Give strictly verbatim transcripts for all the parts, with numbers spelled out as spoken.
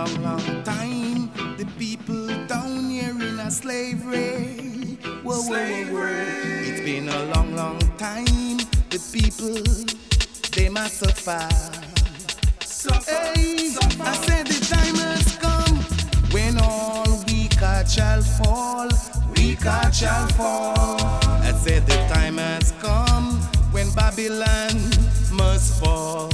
long, long time. The people down here in a slavery. Whoa, whoa, whoa, whoa. It's been a long, long time. The people, they must suffer. Suffer, hey, suffer. I said the time has come when all weak heart shall fall. Weak heart shall fall. I said the time has come when Babylon must fall.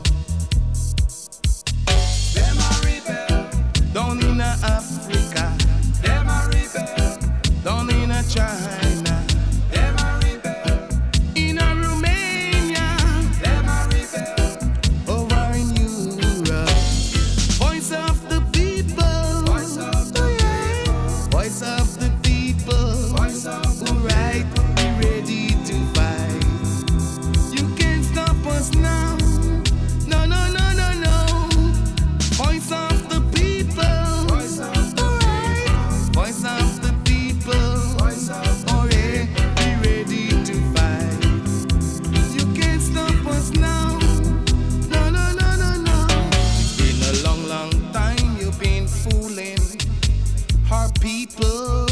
Them a rebel down in Africa. Them a rebel down in China. Them a rebel in Romania. Them a rebel over in Europe. Voice of the people. Voice of the people. Voice of the people. Voice of the right, be ready to fight. You can't stop us now. No, no, no, no, no. Voice of the people. Voice of the right. Voice of the people. Voice of the oh, yeah, be ready to fight. You can't stop us now. No, no, no, no, no. It's been a long, long time you've been fooling our people.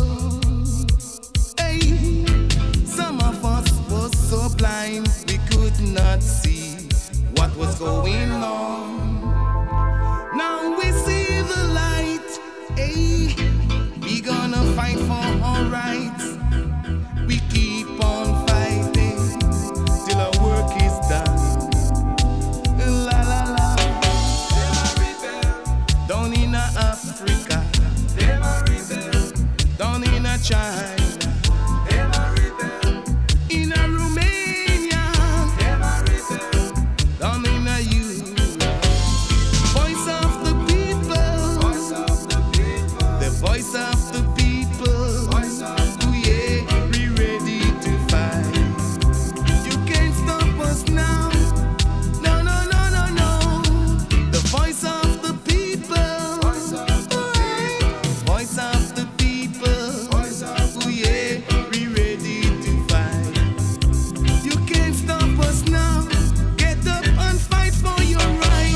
Hey, some of us was so blind we could not see what was going on. Now we see the light. Hey, we gonna fight for our rights. We keep on fighting till our work is done. La la la. Them a rebel Down in Africa. Them a rebel Down in China. Them a rebel In Romania. Them a rebel Down in Europe. Voice of the people. Voice of the people. The voice of the people. Voice of the Oh yeah, be ready to fight. You can't stop us now. No, no, no, no, no. The voice of the people. Voice of the people. Voice of the people. Voice of the Oh yeah, be ready to fight. You can't stop us now. Get up and fight for your rights.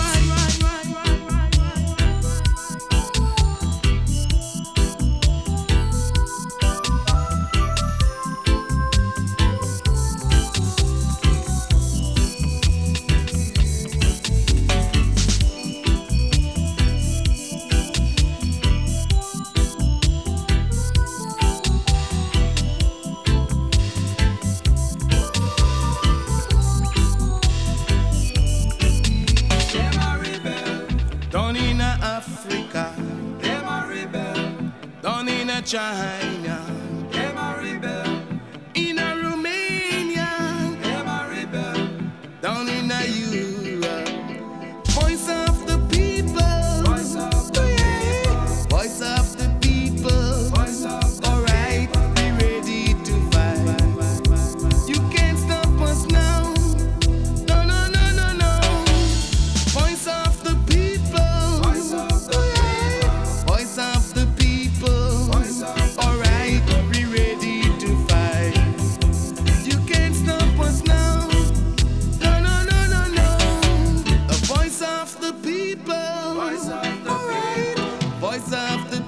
Them a rebel Down in Africa. Them a rebel Down in China. Them a rebel In Romania. Them a rebel Down in Europe. Voice of the people. Voice of the people. Voice of the people. Voice of the Alright, be ready to fight. You can't stop us now. No, no, no, no, no. Voice of the people. Voice of the people. Voice of the people. Voice of the Alright, be ready to fight. You can't stop us now. No, no, no, no, no. A voice of the people. Voice of the Alright. people. Voice of the